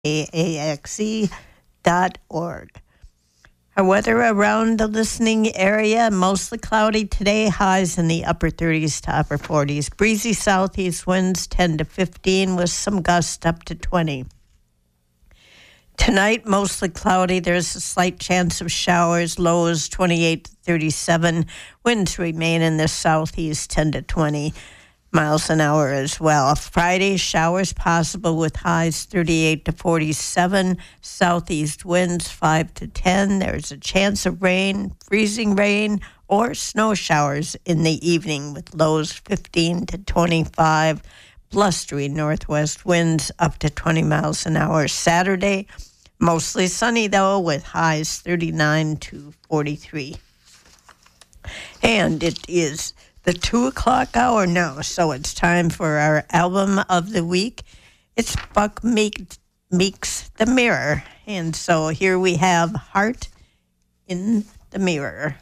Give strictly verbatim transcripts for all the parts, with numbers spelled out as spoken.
A A X E dot org. Our weather around the listening area, mostly cloudy today, highs in the upper thirties to upper forties. Breezy southeast winds ten to fifteen with some gusts up to twenty. Tonight, mostly cloudy. There's a slight chance of showers, lows twenty-eight to thirty-seven. Winds remain in the southeast ten to twenty miles an hour as well. Friday, showers possible with highs thirty-eight to forty-seven. Southeast winds five to ten. There's a chance of rain, freezing rain, or snow showers in the evening with lows fifteen to twenty-five. Blustery northwest winds up to twenty miles an hour. Saturday, mostly sunny though with highs thirty-nine to forty-three. And it is the two o'clock hour now, so it's time for our album of the week. It's Buck Meek, Meek's The Mirror. And so here we have Heart in the Mirror.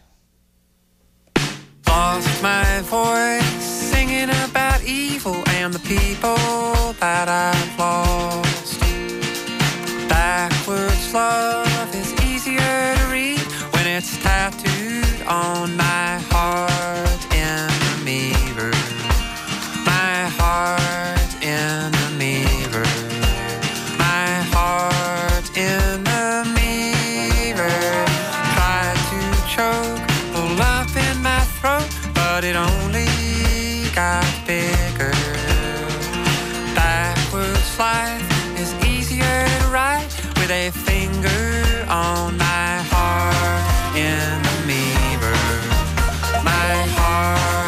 Lost my voice singing about evil and the people that I've lost. Backwards love is easier to read when it's tattooed on my heart. Mirror, my heart in the mirror, my heart in the mirror. Tried to choke the love in my throat, but it only got bigger. Backwards life is easier to write with a finger on my heart in the mirror, my heart.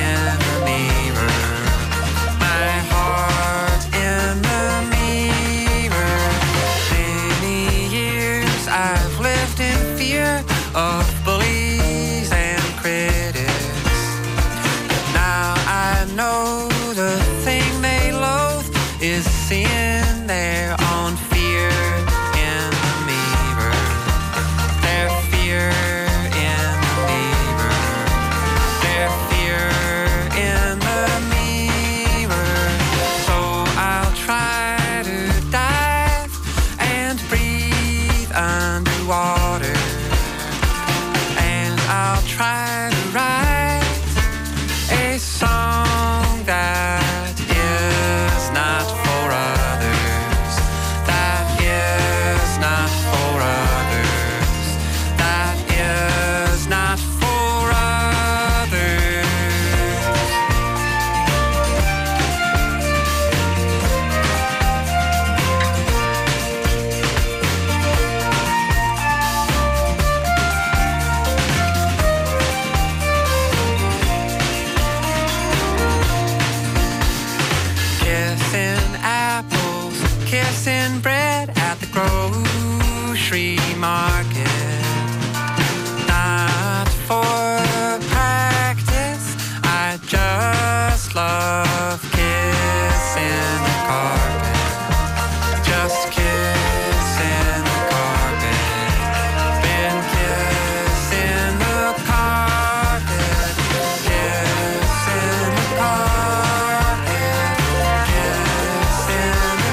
Of bullies and critics. Now I know the thing they loathe is seeing their own fear in the mirror. Their fear in the mirror. Their fear in the mirror. So I'll try to dive and breathe underwater. I'll try to write a song that is not for others, that is not for others, that is not for others. Kissing bread at the grocery market. Not for practice, I just love kissing the carpet. Just kissing the carpet. Been kissing the carpet. Kissing the carpet. Kissing the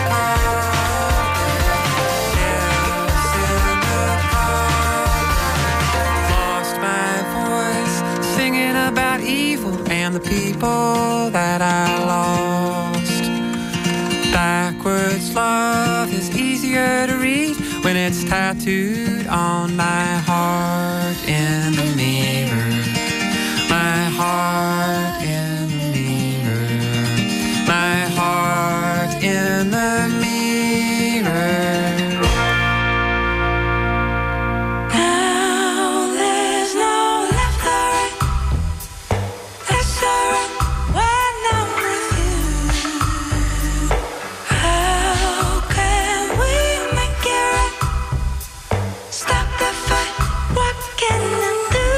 about evil and the people that I lost. Backwards love is easier to read when it's tattooed on my heart in the mirror. My heart in the mirror. My heart in the mirror. Stop the fight, what can I do?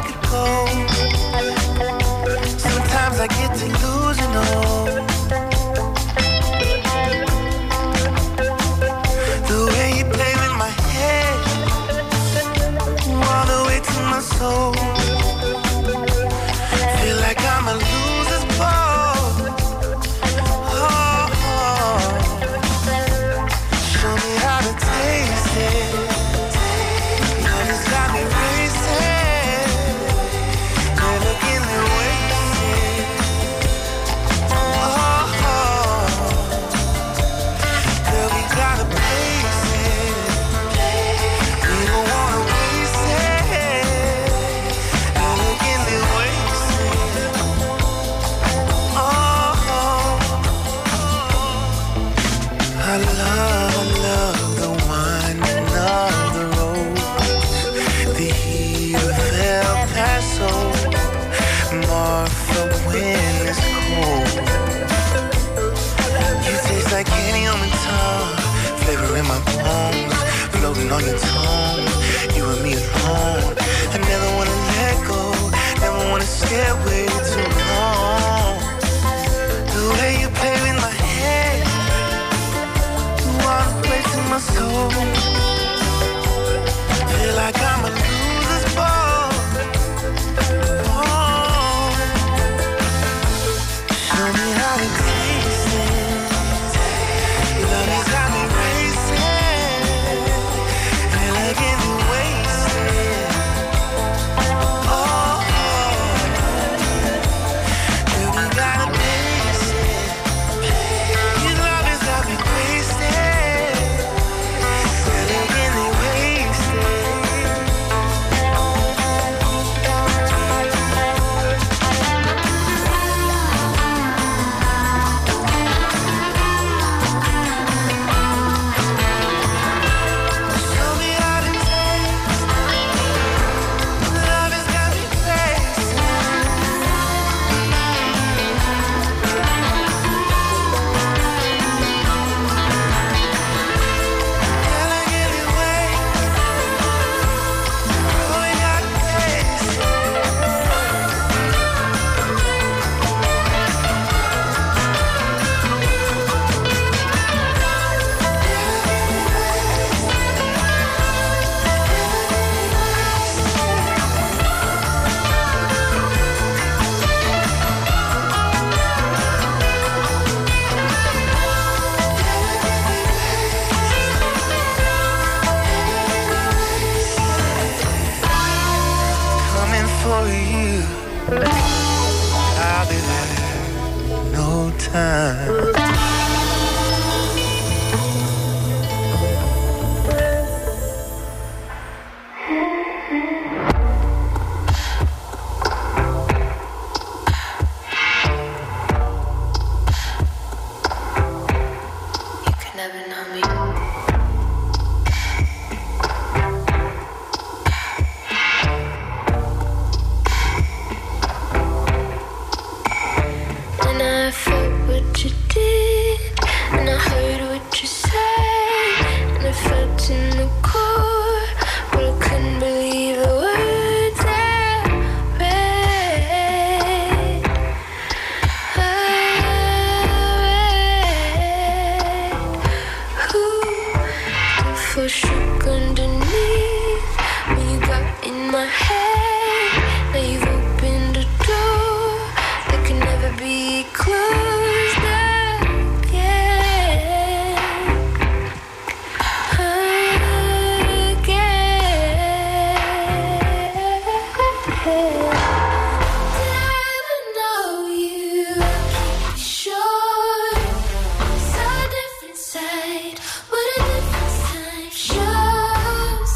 could go. Sometimes I get delusional. The way you play with my head, all the way to my soul. Feel like I'm a loser's ball. Oh, oh. Show me how to taste it. Love has got me racing. You're looking at wasted. Oh, oh. Girl, we gotta place it. We don't wanna waste it. You're looking at wasted. Oh, oh. I love, I love the winding of the road, the heat of El Paso, Marfa when it's cold. You taste like candy on my tongue, flavor in my bones, floating on your tongue. You and me alone. I never wanna let go, never wanna stay away too long. The way you play with my head, one place in my soul. Feel like I'm a loser's ball. Oh, show me how to taste it. Love has got me racing. Feel like getting wasted. Oh, girl, we gotta taste it. Your love has got me wasted. Feel like getting wasted. Show me how to taste. Love has got me wasted. Feel like getting wasted. Oh, we gotta taste it. Coming for you. I'll be there. No time. You can never know me. And I felt what you did, and I heard what you said, and I felt in the core, but I couldn't believe the words I read. I read. Ooh, for shook underneath when you got in my head. Now you've opened a door that can never be closed again. Again. Did I know you? Be sure. Saw a different side. What a difference time shows.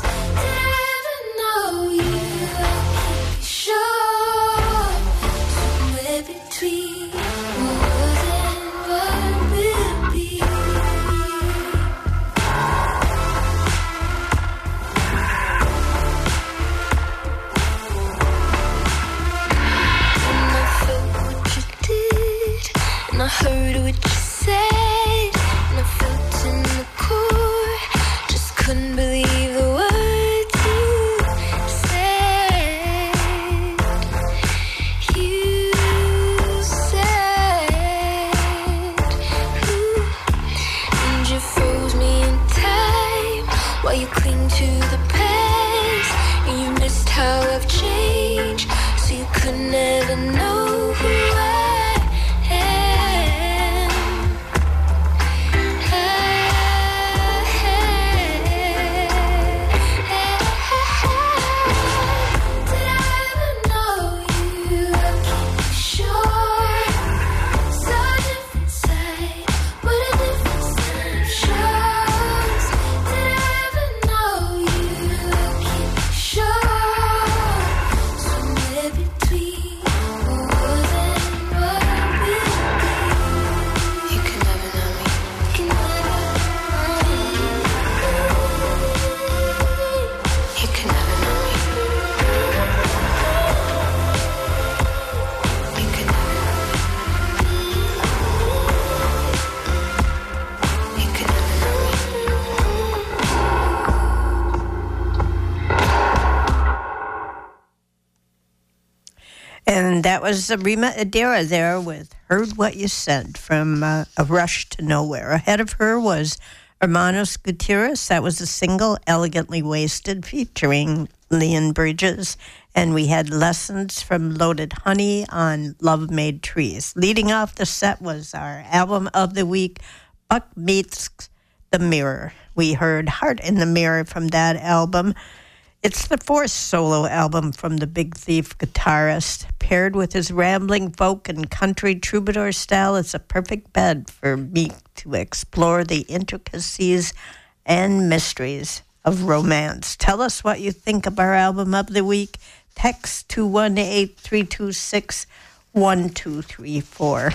And that was Rima Adara there with Heard What You Said from uh, A Rush to Nowhere. Ahead of her was Hermanos Gutierrez. That was a single, Elegantly Wasted, featuring Leon Bridges. And we had Lessons from Loaded Honey on Love Made Trees. Leading off the set was our album of the week, Buck Meets the Mirror. We heard Heart in the Mirror from that album. It's the fourth solo album from the Big Thief guitarist. Paired with his rambling folk and country troubadour style, it's a perfect bed for me to explore the intricacies and mysteries of romance. Tell us what you think of our album of the week. Text two one eight, three two six, one two three four.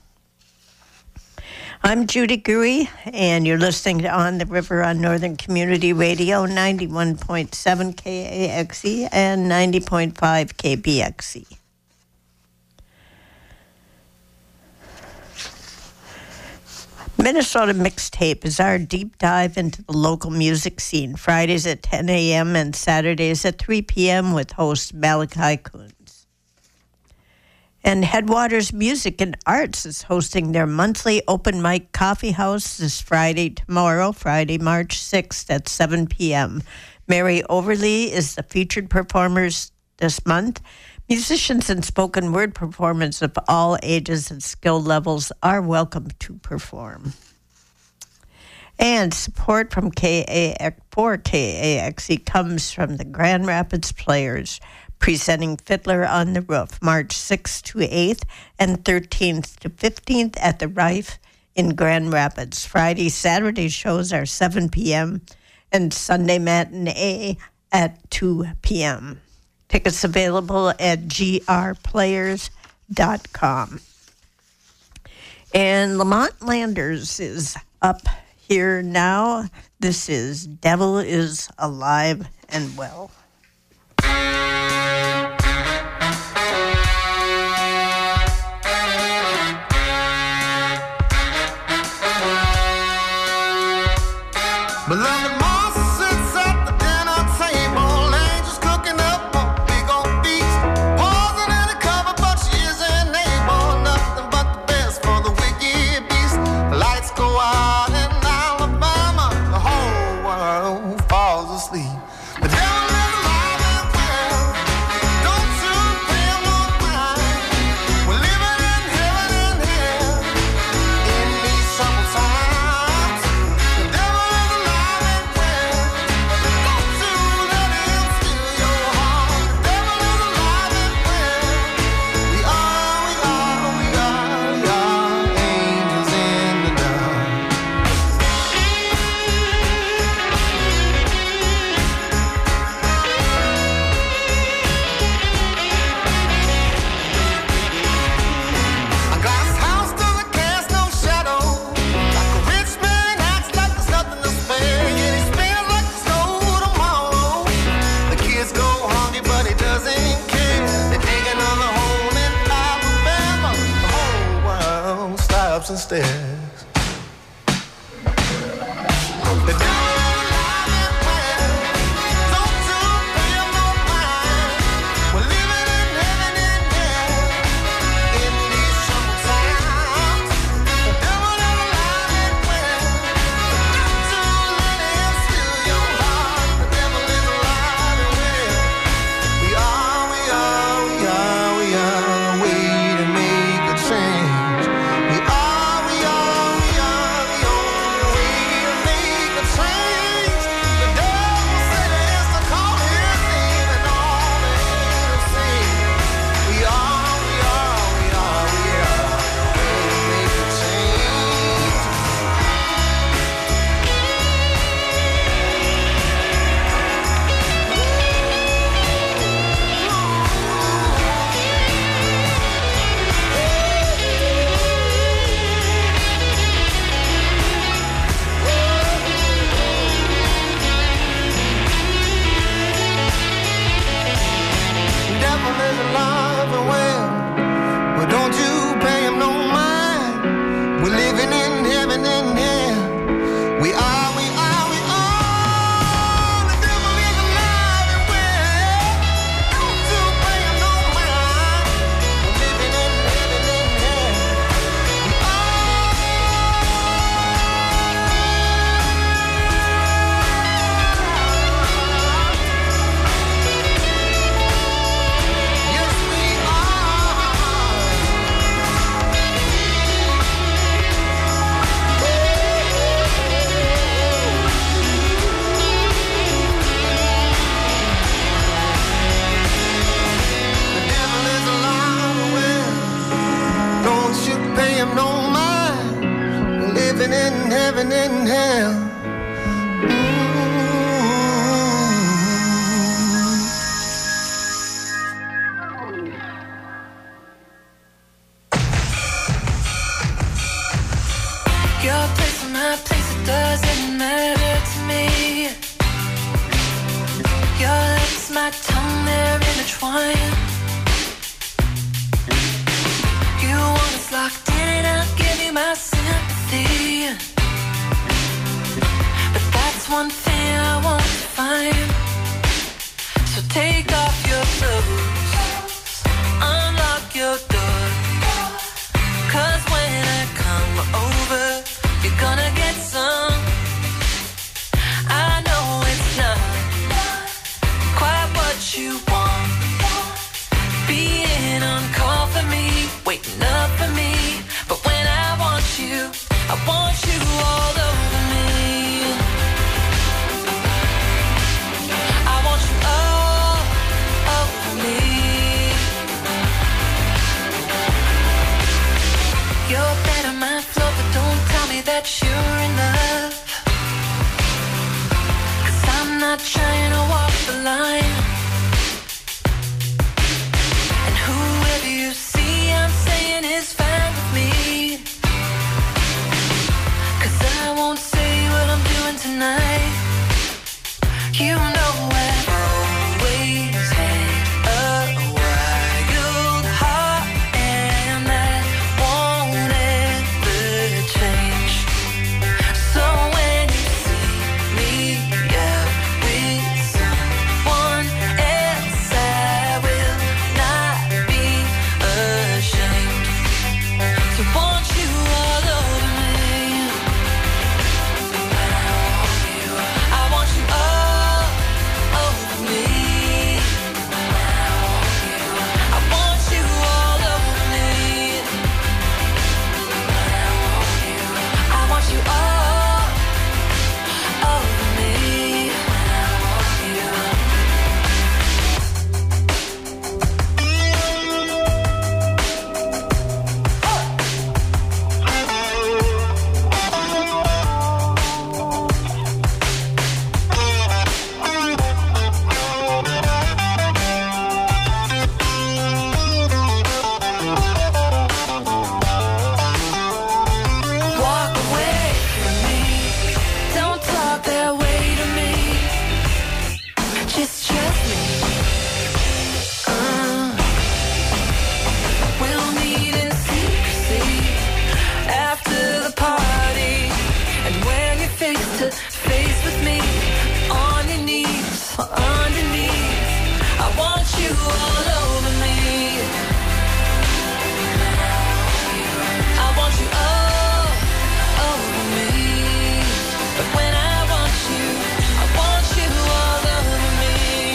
I'm Judy Guri, and you're listening to On the River on Northern Community Radio, ninety-one point seven K A X E and ninety point five K B X E. Minnesota Mixtape is our deep dive into the local music scene, Fridays at ten a.m. and Saturdays at three p.m. with host Malachi Kunz. And Headwaters Music and Arts is hosting their monthly open mic coffee house this Friday, tomorrow, Friday, March sixth at seven p.m. Mary Overly is the featured performer this month. Musicians and spoken word performers of all ages and skill levels are welcome to perform. And support from K A X for K A X E comes from the Grand Rapids Players, presenting Fiddler on the Roof, March sixth to eighth and thirteenth to fifteenth at the Rife in Grand Rapids. Friday, Saturday shows are seven p.m. and Sunday matinee at two p.m. Tickets available at g r players dot com. And Lamont Landers is up here now. This is Devil is Alive and Well. Beloved Martha sits at the dinner table, angels cooking up a big old feast, pausing in a cover, but she isn't able, nothing but the best for the wicked beast. The lights go out in Alabama, the whole world falls asleep. The devil is alive and well, don't you pay no mind. We're living in heaven and hell in these troubled times. The devil is alive and well, don't you let him steal your heart. The devil is alive and well. We are, we are, we are, we are angels in the dark. A glass house doesn't cast no shadow. Like a rich man acts like there's nothing to spare. Yet he spends like there's no tomorrow. The kids go hungry, but he doesn't care. They dig another hole in Alabama. The whole world stops and stares. The devil is alive and well, don't you pay him no mind. We're living in heaven and hell in these troubled times. The devil is alive and well, don't you let him steal your heart. The devil is alive and well. We are, we are, we are, we are a way to make a change. We are, we are, one thing I want to find. So take off your clothes, unlock your door. Cause when I come over, you're gonna get some. I know it's not quite what you want. Being on call for me, waiting up for me. But when I want you, I want you all over me. I want you all over me. You're bed on my floor, but don't tell me that you're in love. Cause I'm not trying to walk the line. And whoever you see I'm saying is fine with me. Cause I won't say what I'm doing tonight. You know I've always had a wild heart, and that won't ever change. So when you see me out with someone else, I will not be ashamed to want you all over me. I want you all over me. I want you all over me. I want you all over me. Walk away from me. Don't talk that way to me. Just trust me. Uh, we'll meet in secrecy after the party. And when you're face to face with me, on your knees, on your knees, I want you all over me. I want you all over me. But when I want you, I want you all over me.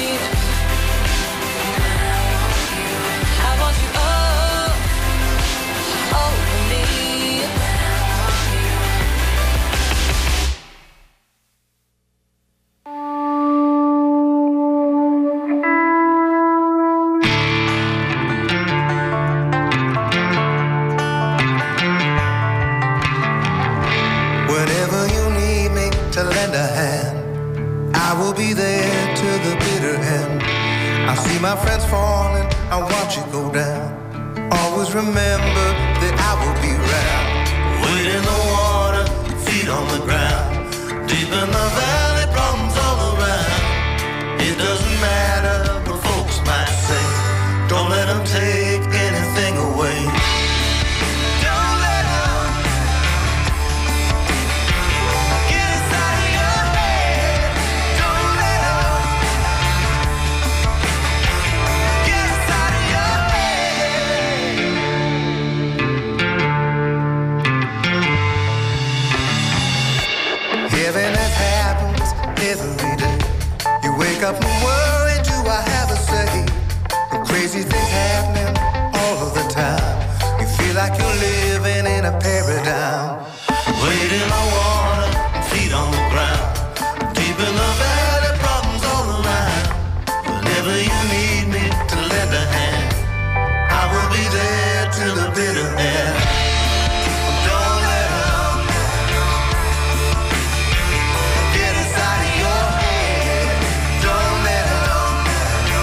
I want you all over me. Whenever you need me to lend a hand, I will be there to the bitter end. I see my friends falling, I watch it go down. Always remember that I will be round. Weight in the water, feet on the ground. Deep in the valley, problems all around. It doesn't matter what folks might say. Don't let them take anything away. Don't let 'em get inside of your head. Don't let 'em get inside of your head. Heaviness happens every day. You wake up and worry, do I have a say? Crazy things happening all of the time. You feel like you're living in a paradigm. Weight in the water, feet on the ground. Deep in the valley, problems all around. Whenever you need me to lend a hand, I will be there till the bitter end. Don't let 'em get inside of your head. Don't let 'em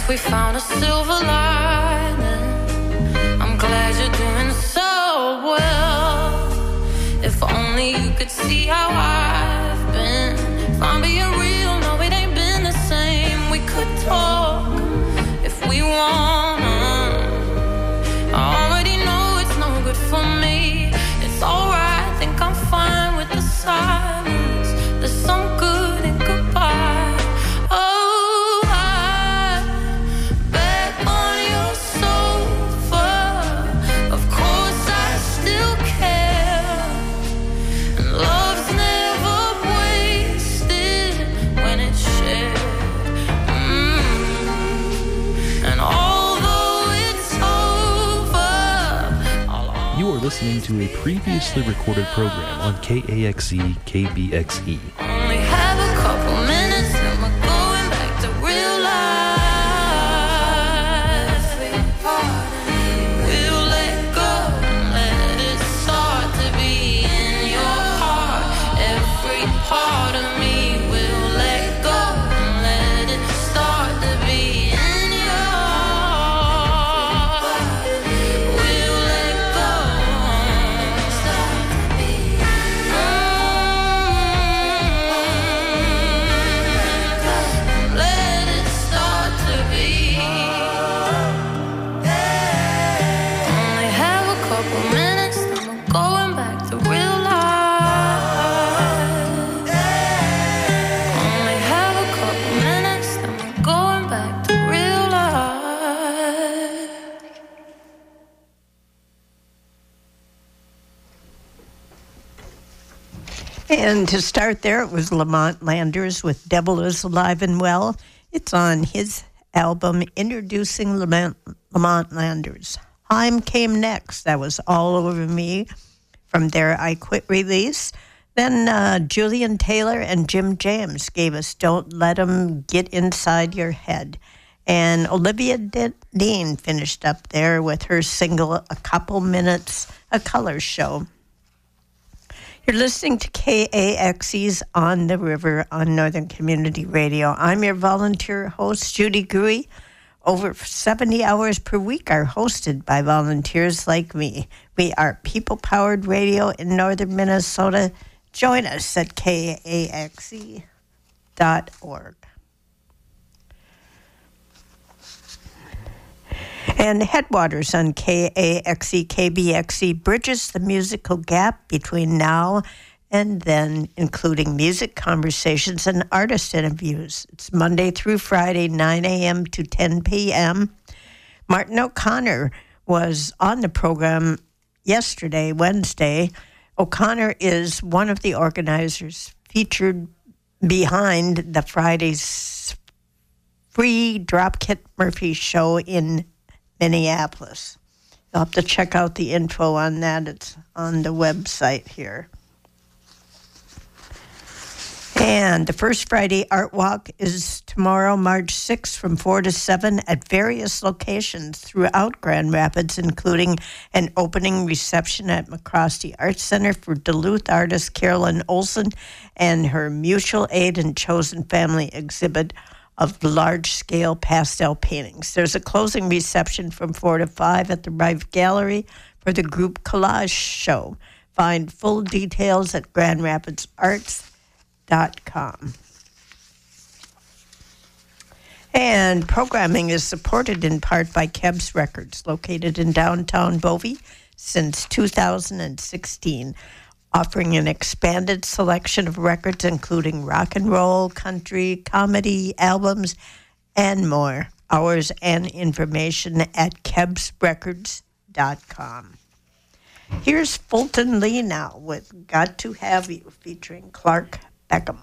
we found a silver lining. I'm glad you're doing so well. If only you could see how I've been. If I'm being real, no, it ain't been the same. We could talk if we wanna. I already know it's no good for me. It's alright, think I'm fine with the silence. There's some good in goodbye. Oh, I back on your sofa. Of course I still care. And love's never wasted when it's shared. Mm. And although it's over, I'll You are listening to a previously recorded program on K A X E K B X E. only have a couple minutes and we're going back to real life. We'll let go and let it start to be in your heart. Every part of me will let go and let it start to be in your heart. We'll let go. Mm, let it start to be. Only have a couple minutes, then we're going back to real life. Only have a couple minutes, then we're going back to real life. And to start there, it was Lamont Landers with Devil is Alive and Well. It's on his album, Introducing Lamont, Lamont Landers. Time Came Next. That was All Over Me from their I Quit release. Then uh, Julian Taylor and Jim James gave us Don't Let 'Em Get Inside Your Head. And Olivia De- Dean finished up there with her single, A Couple Minutes, A Color Show. You're listening to K A X E's On the River on Northern Community Radio. I'm your volunteer host, Judy Gruy. Over seventy hours per week are hosted by volunteers like me. We are people-powered radio in northern Minnesota. Join us at K A X E dot org. And Headwaters on K A X E K B X E bridges the musical gap between now and then, including music conversations and artist interviews. It's Monday through Friday, nine a.m. to ten p.m. Martin O'Connor was on the program yesterday, Wednesday. O'Connor is one of the organizers featured behind the Friday's free Dropkick Murphy show in Minneapolis. You'll have to check out the info on that. It's on the website here. And the First Friday Art Walk is tomorrow, March sixth, from four to seven at various locations throughout Grand Rapids, including an opening reception at McCroskey Arts Center for Duluth artist Carolyn Olson and her mutual aid and chosen family exhibit of large-scale pastel paintings. There's a closing reception from four to five at the Rife Gallery for the group Collage Show. Find full details at grand rapids arts dot com. And programming is supported in part by Kebs Records, located in downtown Bovey since two thousand sixteen. Offering an expanded selection of records, including rock and roll, country, comedy, albums, and more. Hours and information at kebs records dot com. Here's Fulton Lee now with Got to Have You, featuring Clark Beckham.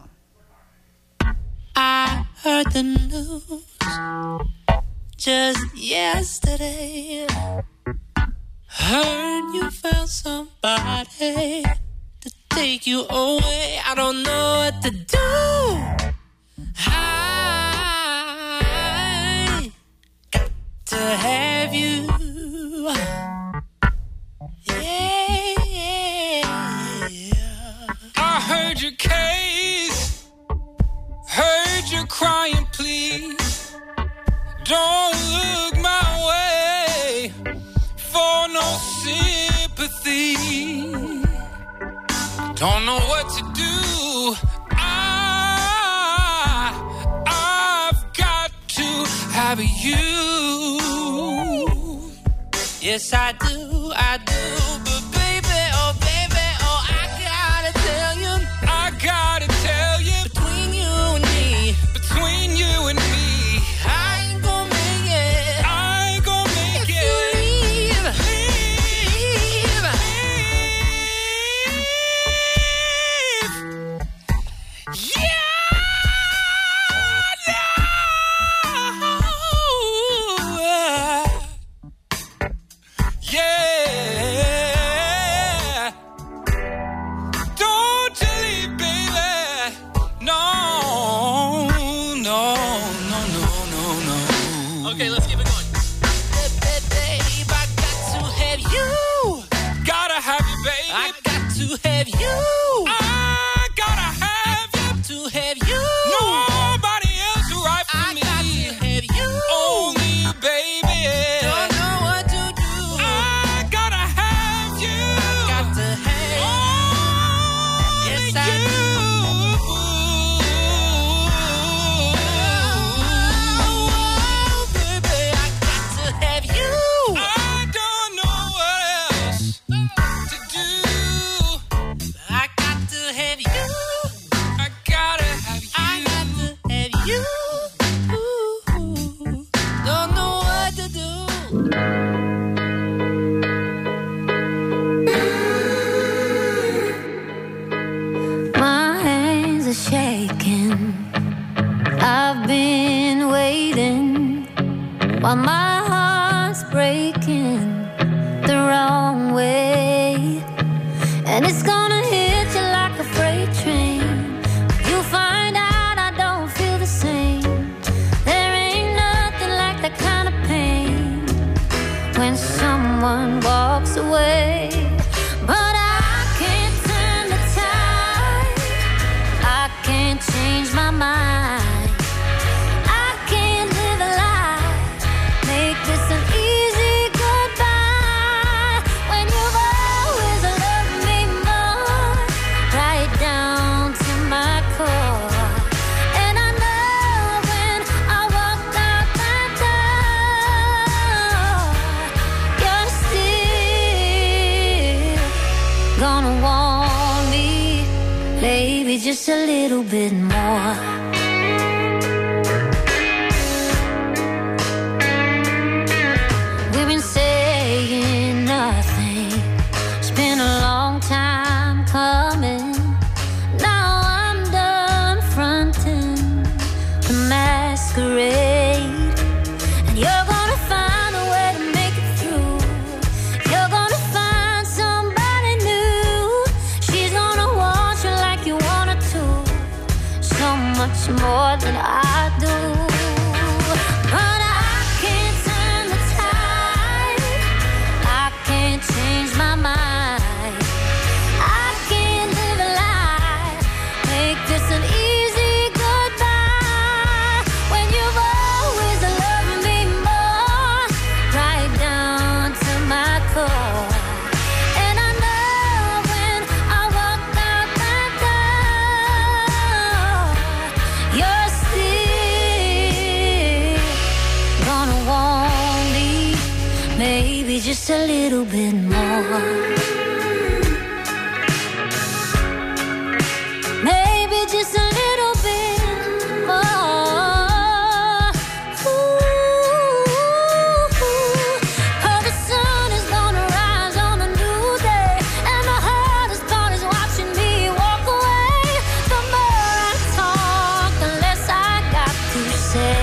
I heard the news just yesterday. Heard you found somebody to take you away. I don't know what to do. I got to have you. Yeah. I heard your case, heard you crying, please. Don't look my way for no sympathy. Don't know what to do. I, I've got to have you. Yes, I do, I do. But baby, oh baby, oh I gotta tell you, I gotta tell you, between you and me, between you and me, I ain't gonna make it. I ain't gonna make if it. You leave, leave, leave. Yeah. Have you? I gotta have you to have you. Nobody else right for I me. I got to have you. Only you, baby. Don't know what to do. I gotta have you. I got to have only yes, I you. Oh, baby, I got to have you. I don't know what else to do. I got to have you. I gotta have you. I got to have you. Ooh, don't know what to do. My hands are shaking. I've been waiting while my heart's breaking the wrong way. And it's gonna hit you like a freight train. You'll find out I don't feel the same. There ain't nothing like that kind of pain when someone walks away. But I can't turn the tide. I can't change my mind. I can't live a lie. Make this an easy goodbye when you've always loved me more, right down to my core. And I know when I walk out that door, you're still gonna want me, maybe just a little bit more. We've been saying nothing. It's been a long time coming. Now I'm done fronting the masquerade. And you're gonna find a way to make it through. You're gonna find somebody new. She's gonna want you like you want her to. So much more than I do. But I can't turn the tide. I can't change my mind. I can't live a lie. Make this an easy goodbye when you've always loved me more, right down to my core. And I know when I walk out that door, you're still gonna want me, maybe just a little bit more. Maybe just a little bit more. Ooh, 'cause the sun is gonna rise on a new day, and the hardest part is watching me walk away. The more I talk, the less I got to say.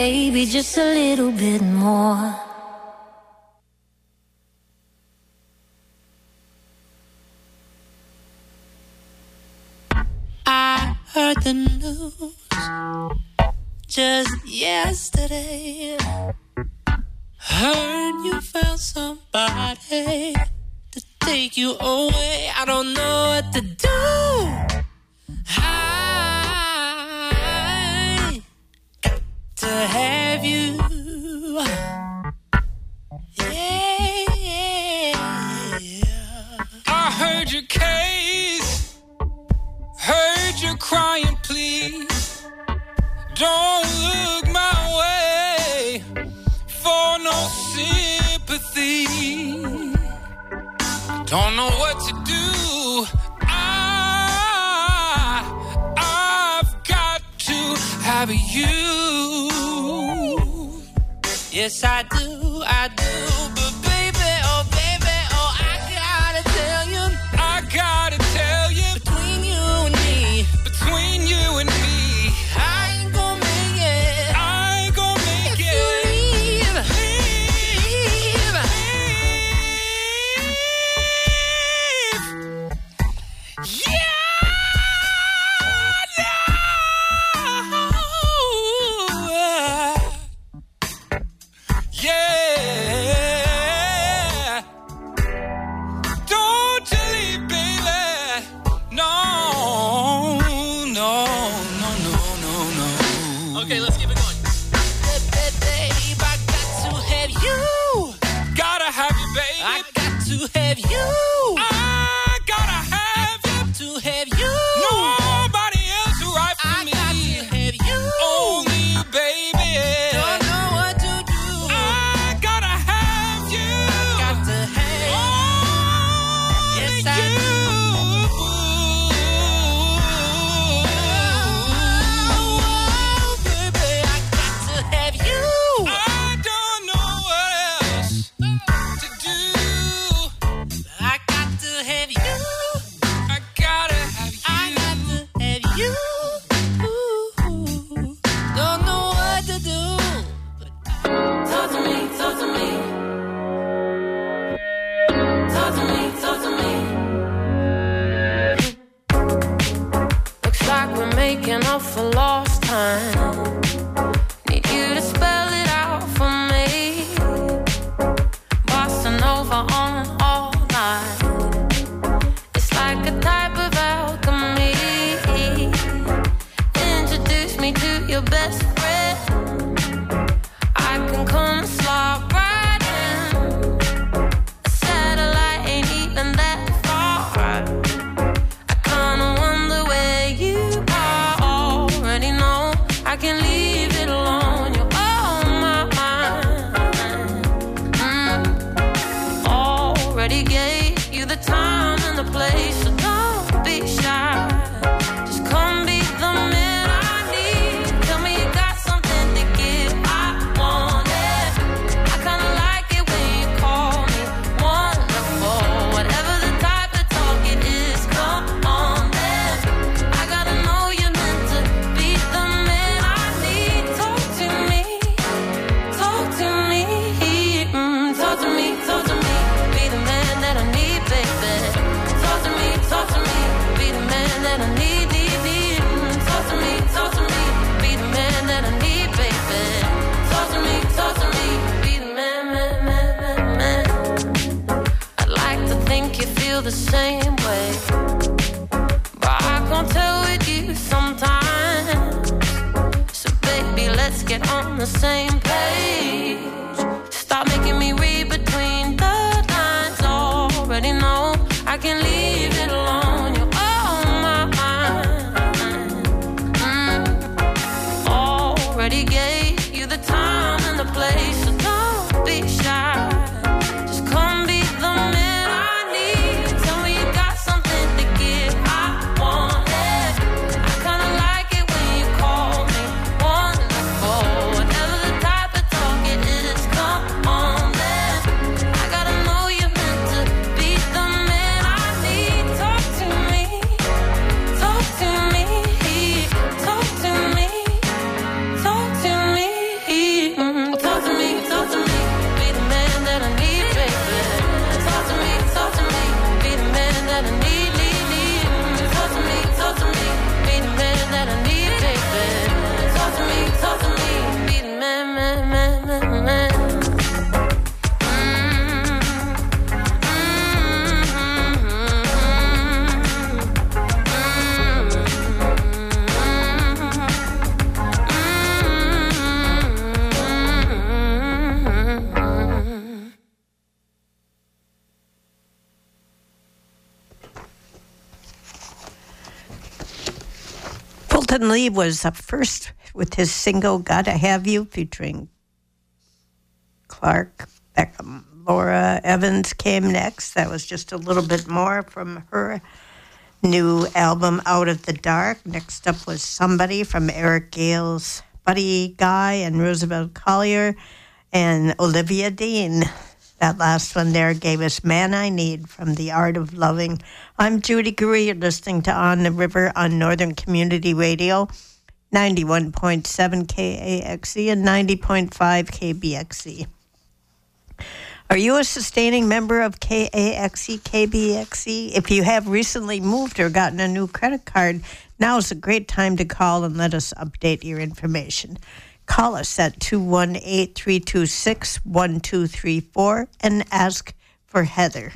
baby, just a little bit more. I heard the news just yesterday. Heard you found somebody to take you away. I don't know what to do. I got to have you. Yeah. I heard your case, heard you crying, please. Don't look my way for no sympathy. Don't know what to do. I, I've got to have you. Yes, I do, I do. But baby, oh baby, oh I gotta tell you, I gotta tell you, between you and me, between you and me, I ain't gonna make it. I ain't gonna make If it. you leave, leave, Yeah, no. Yeah. Don't you leave, baby. No, no, no, no, no, no. Okay, let's keep it going. Babe, I got to have you. Gotta have you, baby. I got to have you. I gotta have you. To have you. Nobody else right for I me. got to have you. Only you, baby. Don't know what to do. I gotta have you. Got to have Only Yes, I you. Oh, baby, I got to have you. I don't know what else to do. I got to have you. I gotta have you. I got to have you. Don't know what to do. Talk to me, talk to me. Talk to me, talk to me. Looks like we're making up for lost time. Need you to spell it out for me. Bossa Nova on all night. It's like a type of alchemy. Introduce me to your best friend. I can come slide right in. A satellite ain't even that far. I kinda wonder where you are. Already know I can leave it alone. You're on my mind. Mm. Already gave you the time and the place, so don't be shy. Just come be the man I need. Tell me you got something to give. I want it. I kinda like it when you call me wonderful. Whatever the type of talk it is, come on then. I gotta know you're meant to be the man I need. Talk to me, talk to me, mm, talk to me, talk to me. Be the man that I need, baby. Talk to me, talk to me. Be the man that I need, need, need. Mm, talk to me, talk to me. Be the man that I need, baby. Talk to me, talk to me. Be the man, man, man, man, man. I'd like to think you feel the same way, but I can't tell with you sometimes. So baby, let's get on the same page. Stop making me read between the lines. Already know I can leave it alone. You're on my mind. Mm. Already gave you the time and the place, so don't be shy. Just come be the man I need. Tell me you got something to give. I want it. I kinda like it when you call me wonderful. Whatever the type Milton Lee was up first with his single Gotta Have You, featuring Clark Beckham. Laura Evans came next. That was just a little bit more from her new album, Out of the Dark. Next up was Somebody from Eric Gale's Buddy Guy and Roosevelt Collier and Olivia Dean. That last one there gave us Man I Need from The Art of Loving. I'm Judy Gurry. You're listening to On the River on Northern Community Radio, ninety-one point seven K A X E and ninety point five K B X E. Are you a sustaining member of K A X E, K B X E? If you have recently moved or gotten a new credit card, now is a great time to call and let us update your information. Call us at two one eight, three two six, one two three four and ask for Heather.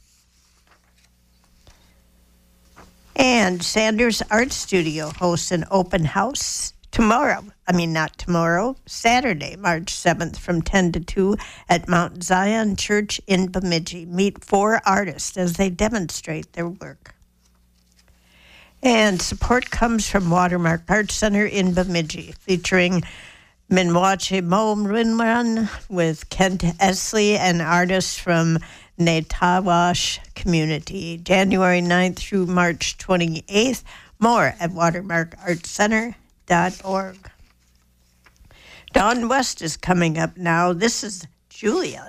And Sanders Art Studio hosts an open house tomorrow. I mean, not tomorrow, Saturday, March seventh from ten to two at Mount Zion Church in Bemidji. Meet four artists as they demonstrate their work. And support comes from Watermark Art Center in Bemidji, featuring Minwache Mo Rinran with Kent Esley and artists from Netawash community, January ninth through March twenty-eighth. More at watermark art center dot org. Dawn West is coming up now. This is Julia.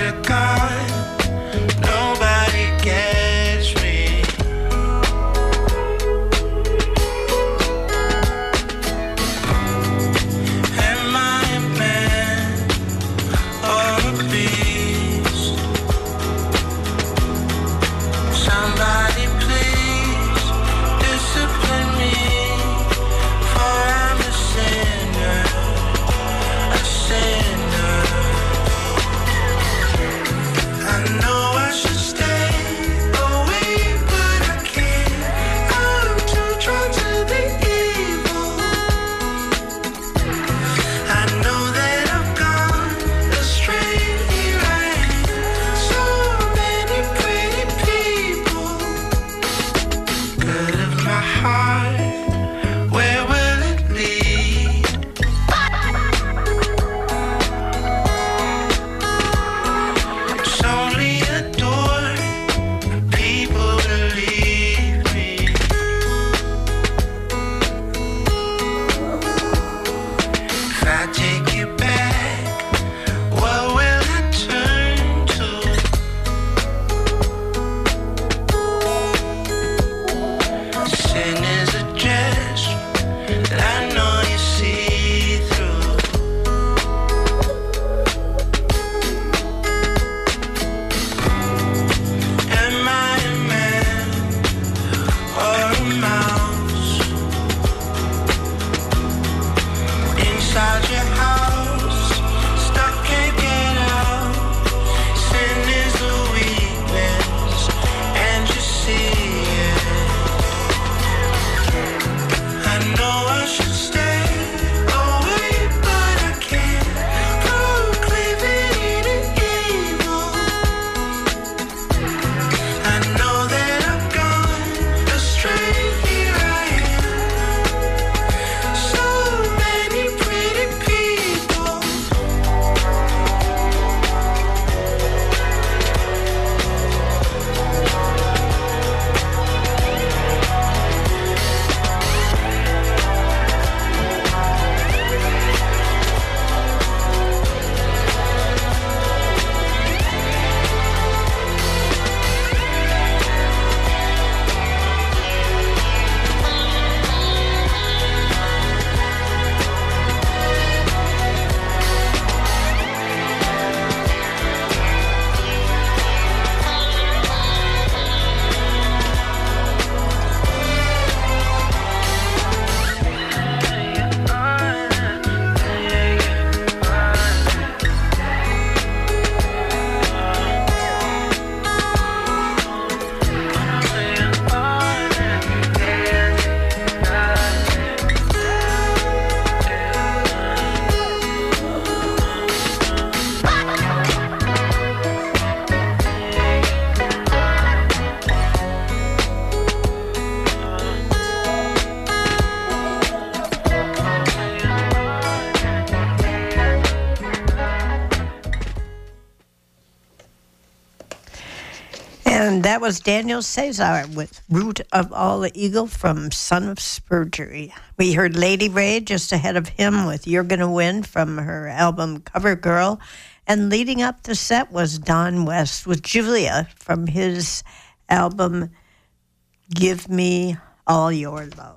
you're gone, nobody gets me. Am I a man or a beast? Somebody please discipline me, for I'm a sinner, a sinner. I know I should stay away, but I can't. I'm too drawn to the evil. I know that I've gone astray. Here I am, so many pretty people. Good of my heart, where will it lead? It's only a door, people believe me. If I take you back, what will I turn to? Sin is a dress that I know you see through. Am I a man or a mouse? Inside your house, stuck can't get out. Sin is a weakness, and you see it. I know I should stay away, but I can't. Proclaiming evil. I know that I've gone astray. Here I am, so many pretty people. And that was Daniel Cesar with Root of All the Eagle from Son of Spurgery. We heard Lady Ray just ahead of him with You're Gonna Win from her album Cover Girl. And leading up the set was Don West with Julia from his album Give Me All Your Love.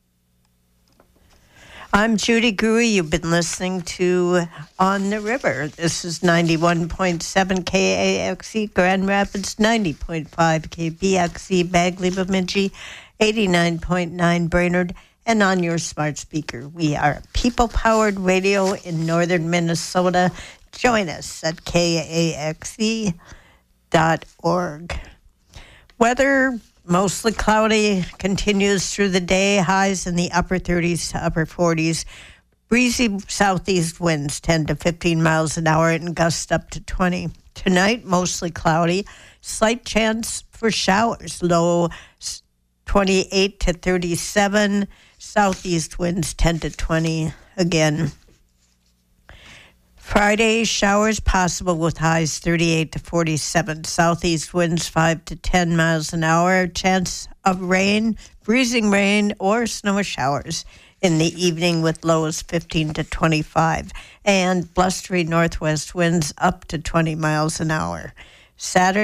I'm Judy Gruey. You've been listening to On the River. This is ninety-one point seven K A X E Grand Rapids, ninety point five K B X E Bagley Bemidji, eighty-nine point nine Brainerd, and on your smart speaker. We are people-powered radio in northern Minnesota. Join us at K A X E dot org. Weather, mostly cloudy, continues through the day. Highs in the upper thirties to upper forties. Breezy southeast winds ten to fifteen miles an hour and gusts up to twenty. Tonight, mostly cloudy. Slight chance for showers. Low twenty-eight to thirty-seven. Southeast winds ten to twenty again. Friday, showers possible with highs thirty-eight to forty-seven. Southeast winds five to ten miles an hour. Chance of rain, freezing rain, or snow showers in the evening with lows fifteen to twenty-five, and blustery northwest winds up to twenty miles an hour. Saturday